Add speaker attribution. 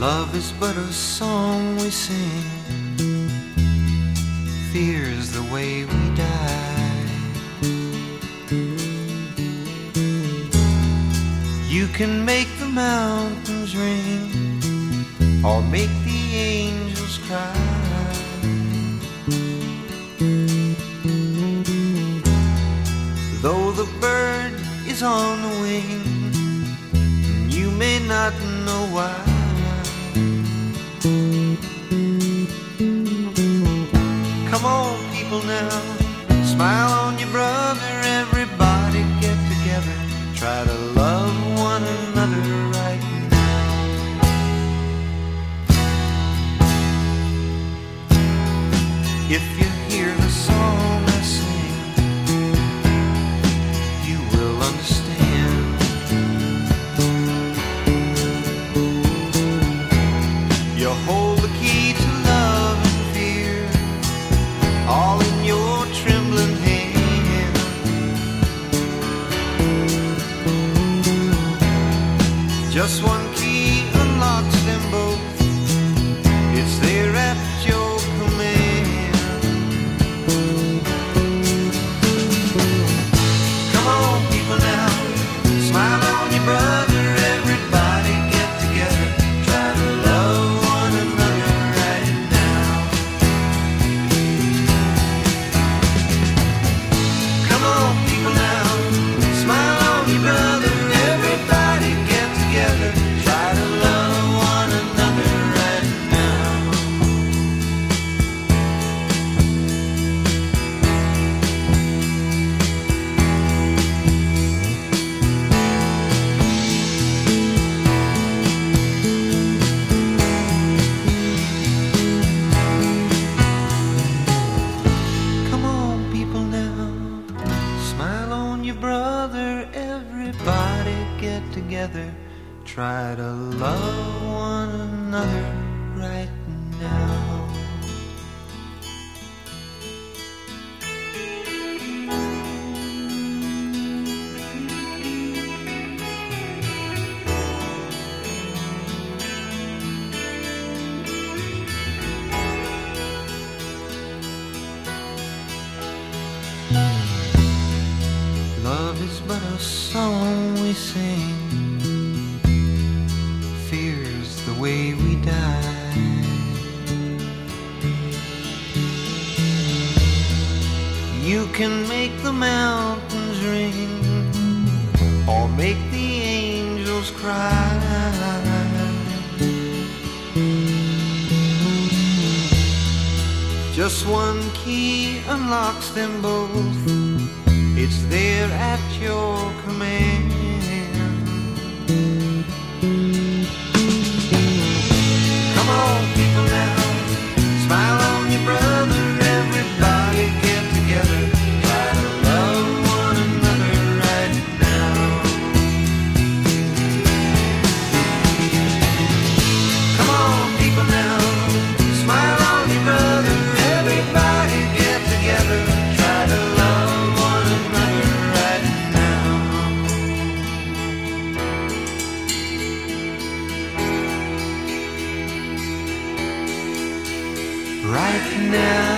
Speaker 1: Love is but a song we sing, fear's the way we die. You can make the mountains ring or make the angels cry. Though the bird is on the wing, you may not know why. Come on, people now, smile on your brother. Everybody get together, try to love one another right now. If you hear the song I sing, you will understand. You hold the key to love and fear, all in your trembling hand. Just one key unlocks them both, it's there at your command. Come on, people now, smile on your brother. Everybody get together, try to love one another right now. Come on, people now, smile on your brother. Everybody get together, try to love one another right now. Come on, people now, smile on your brother. Everybody get together, try to love one another right now. Love is but a song we sing, fear's the way we die. You can make the mountains ring or make the angels cry. Just one key unlocks them both, it's there at your command. Come on, people now, smile on your brother. Everybody get together, try to love one another right now. Come on, people now, smile on your brother. Everybody get together, try to love one another right now. Right now.